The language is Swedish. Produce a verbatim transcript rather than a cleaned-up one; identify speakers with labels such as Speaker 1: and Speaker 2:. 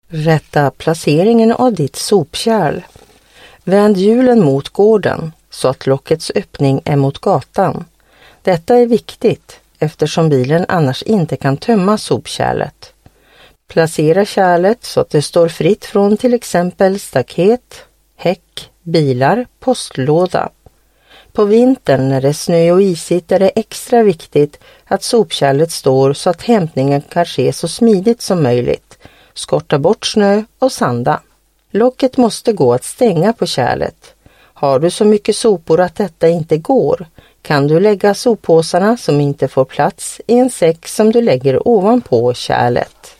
Speaker 1: Rätta placeringen av ditt sopkärl. Vänd hjulen mot gården så att lockets öppning är mot gatan. Detta är viktigt eftersom bilen annars inte kan tömma sopkärlet. Placera kärlet så att det står fritt från till exempel staket, häck, bilar, postlåda. På vintern när det är snö och isigt är det extra viktigt att sopkärlet står så att hämtningen kan ske så smidigt som möjligt. Skotta bort snö och sanda. Locket måste gå att stänga på kärlet. Har du så mycket sopor att detta inte går, kan du lägga soppåsarna som inte får plats i en säck som du lägger ovanpå kärlet.